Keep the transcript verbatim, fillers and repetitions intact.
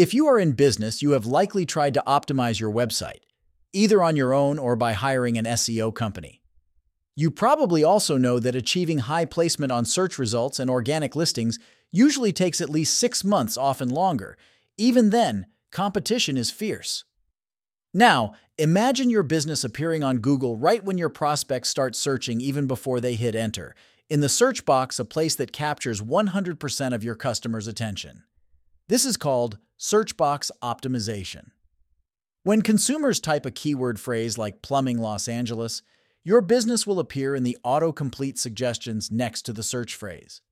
If you are in business, you have likely tried to optimize your website, either on your own or by hiring an S E O company. You probably also know that achieving high placement on search results and organic listings usually takes at least six months, often longer. Even then, competition is fierce. Now, imagine your business appearing on Google right when your prospects start searching, even before they hit enter. In the search box, a place that captures one hundred percent of your customers' attention. This is called search box optimization. When consumers type a keyword phrase like plumbing Los Angeles, your business will appear in the autocomplete suggestions next to the search phrase.